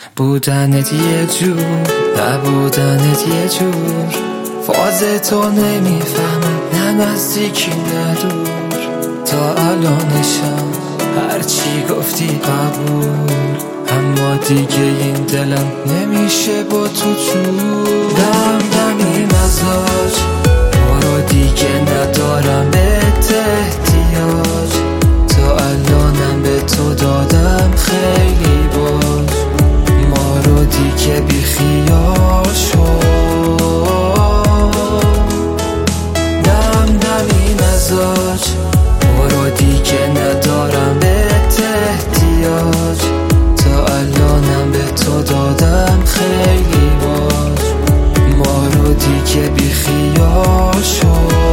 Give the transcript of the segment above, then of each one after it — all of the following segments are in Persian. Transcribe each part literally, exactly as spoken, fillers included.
بودنت یه جور نبودنت یه جور، فاز تو نمیفهمم نه نزدیکی نه دور. تا الانشم هرچی گفتی قبول، اما دیگه این دلم نمیشه با تو جور. دم دمی مزاج برو دیگه ندارم بهت احتیاج، تا الانم به تو دادم خیلی باج، ما رو دیگه بی خیال شد. دم دمی مزاج برو دیگه ندارم بهت احتیاج، تا الانم به تو دادم خیلی باج، ما رو دیگه بی خیال شد.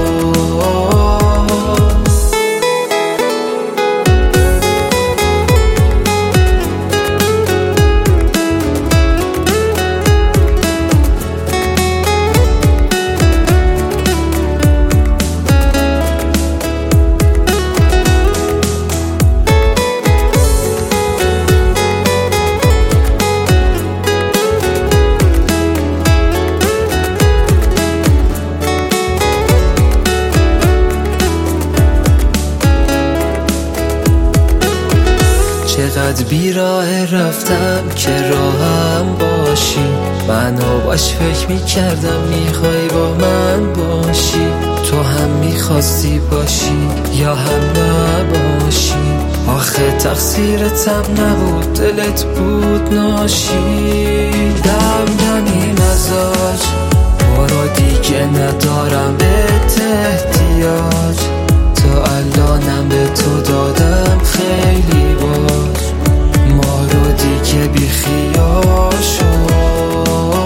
چقدر بیراه رفتم که راهم باشی، منو باش فکر میکردم میخوای با من باشی، تو هم میخواستی باشی یا هم نباشی، آخه تقصیرتم نبود دلت بود ناشی. دم دمی مزاج برو دیگه ندارم بهت احتیاج، تا الانم به تو دادم خیلی باج، ما رو دیگه بی خیال شد.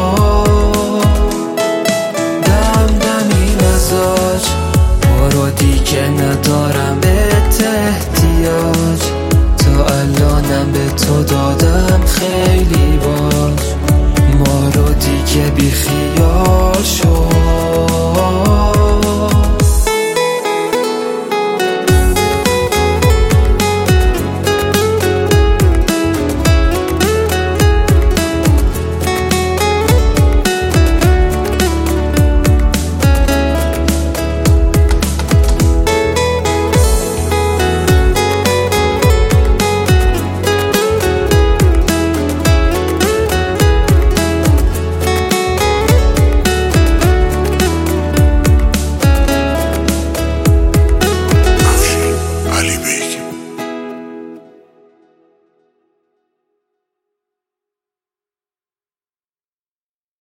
دم دمی مزاج برو دیگه ندارم بهت احتیاج، تا الانم به تو دادم خیلی باج، ما رو دیگه بی خیال شد.